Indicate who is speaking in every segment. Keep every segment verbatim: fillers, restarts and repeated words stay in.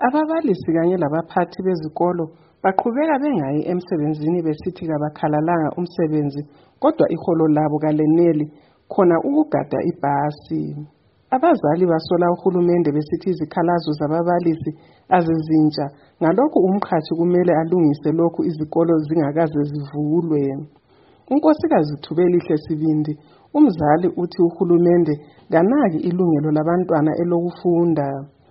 Speaker 1: Ababalisi kanye labaphathi bezikolo baqhubeka bengayi emsebenzini besithi kabakhalalanga umsebenzi kodwa iholo labo kaleneli khona ukugada ibhasi. Abazali basola uhulumende besithi izikhalazo zababalisi azizintsha ngalokhu umqhashi kumele alungise lokhu izikolo zingakaze zivulwe. Unkosikazi Thubelihle Sibindi umzali uthi uhulumende kanaki ilungelo labantwana elokufunda.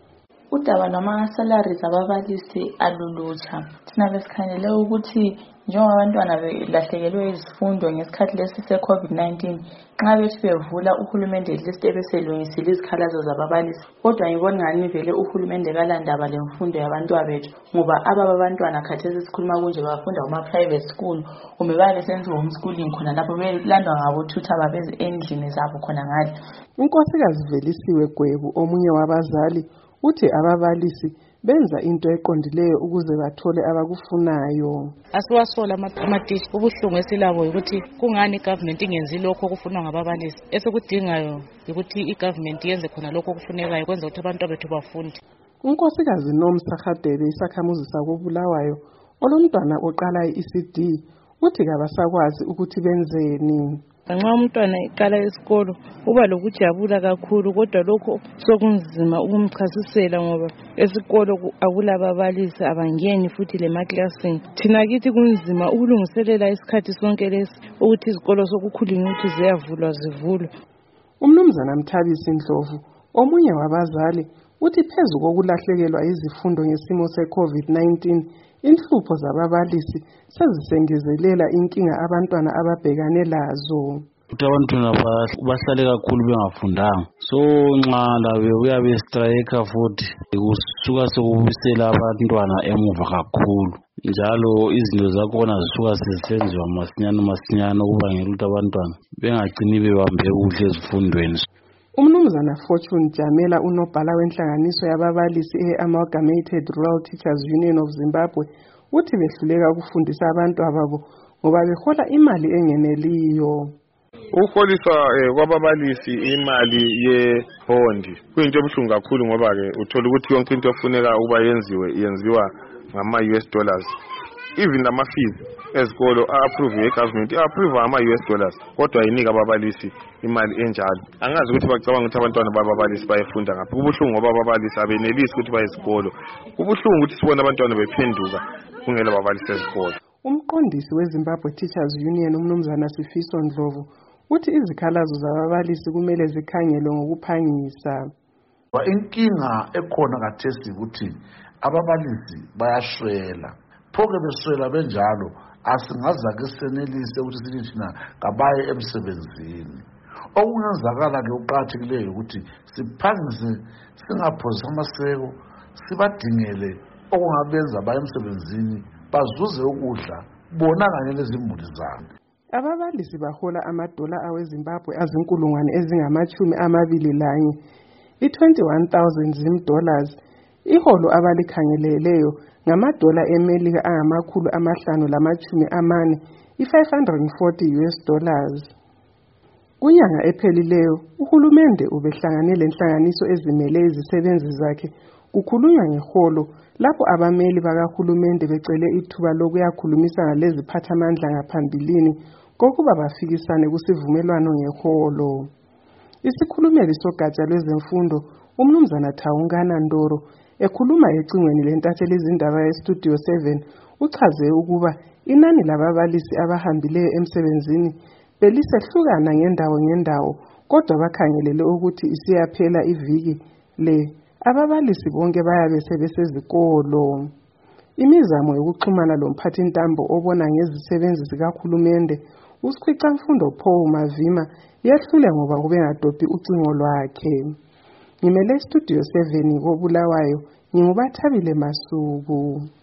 Speaker 2: Udaba lwama-salaries ababalisi alulutsha. Thina besikhangele ukuthi njengoba abantwana belahlekelwe izifundo ngesikhathi lesi se-COVID nineteen, nxa bethi bevula uhulumende list ebeselungisile izikhalazo zababalisi. Kodwa ngibona ngani vele uhulumende kalandaba lemfundo yabantwana bethu ngoba ababa abantwana khathesi sikhuluma kunje bafunda kuma-private school kumbe babe besenza homeschooling khona lapho belandwa ngabo-tutor babeze endlini zabo khona ngale.
Speaker 1: Unkosikazi Velisiwe Gwebu omunye wabazali uthi ababalisi benza into eqondileyo ukuze bathole abakufunayo.
Speaker 3: Asiwasola amatishi ubuhlungu esilabo ukuthi kungani igovernment ingenzi lokho okufunwa ngababalisi. Esekudingayo ukuthi igovernment yenze khona lokho okufunekayo kwenza ukuthi abantu bethu bafunde.
Speaker 1: Unkosikazi Nomsa Hadebe isakhamuzi sakoBulawayo olomntwana oqala i-E C D uthi kabasakwazi ukuthi benzeni.
Speaker 4: Nxa umntwana eqala esikolo uba lokujabula kakhulu kodwa lokho sokunzima ukumchasisela ngoba esikolo akulababalisi abangeni futhi lemaklasini. Thina kithi kunzima ukulungiselela isikhathi sonke lesi ukuthi izikolo sokukhulunywa ukuthi ziyavulwa zivulwe.
Speaker 1: Umnumzana Mthabisi Ndlovu omunye wabazali uthi phezu kokulahlekelwa izifundo ngesimo se-COVID nineteen inhlupho zababalisi sezisengezelela inkinga abantwana ababhekane lazo.
Speaker 5: Ukuthi abantwana bahlale kakhulu bengafundanga, so nxa labe uyabe strike futhi kusuka sekubisela abantwana emuva kakhulu, njalo izinto zakhona zisuka sezisenziwa masinyane masinyane ukubangela ukuthi abantwana bengagcini bebambe kuhle ezifundweni.
Speaker 1: Umnumzana Fortune Jamela unobhala wenhlanganiso yababalisi e-Amalgamated Rural Teachers Union of Zimbabwe uthi behluleka ukufundisa abantu ababo ngoba behola imali engeneliyo.
Speaker 6: Ukuholisa kwababalisi imali yehondi kuyinto ebuhlungu kakhulu ngoba ke uthola ukuthi yonke into efuneka ukuba yenziwe yenziwa ngama-U S dollars. Even ama-fees ezikolo a-approve ye-government a-approve ama-U S dollars kodwa yinika ababalisi imali enjalo. Angazi ukuthi bacabanga ukuthi abantwana bababalisi bayefunda ngaphi. Kubuhlungu ngoba ababalisi abenelisi ukuthi baye esikolo. Kubuhlungu ukuthi sibone abantwana bephenduka kungela babalisi ezikolo.
Speaker 1: Umqondisi weZimbabwe Teachers Union umnumzana Sifiso Ndlovu uthi izikhalazo zababalisi kumele zikhangelwe ngokuphangisa.
Speaker 7: Inkinga ekhona kathesi ukuthi ababalisi bayashwela. Phoke beswela benjalo asingazake senelise ukuthi sithi thina kabaye emsebenzini. Okungenzakala ke uqhathikileyo ukuthi siphangise singaphozisa amaseko sibadingele okungabenza baye emsebenzini bazuze ukudla bona kanye lezimuli zabo.
Speaker 1: Ababalisi bahola amadola aweZimbabwe azinkulungwane ezingamachumi amabili lanye i-twenty-one thousand zim dollars. Iholo abalikhangeleleyo ngamadola eMelika angamakhulu amahlanu lamachumi amane i-five hundred forty U S dollars. Kunyanga ephelileyo uhulumende ubehlangane lenhlanganiso ezimele izisebenzi zakhe kukhulunywa ngeholo lapho abameli bakahulumende becele ithuba lokuyakhulumisa ngalezi phathamandla ngaphambilini kokuba bafikisane kusivumelwano ngeholo. Isikhulumeli sogatsha lwezemfundo umnumzana Thawungana Ndoro ekhuluma ecingweni lentatheli izindaba ye-Studio seven uchaze ukuba inani lababalisi abahambileyo emsebenzini belisehlukana ngendawo ngendawo kodwa bakhangelele ukuthi isiyaphela iviki le ababalisi bonke bayabe sebesezikolo. Imizamo yokuxhumana lomphathintambo obona ngezisebenzi zikahulumende uSikhwicamfundo Paul Mavima yehlule ngoba kube ngadophi ucingo lwakhe. Ngimele Studio seven koBulawayo, nginguBathabile Masuku.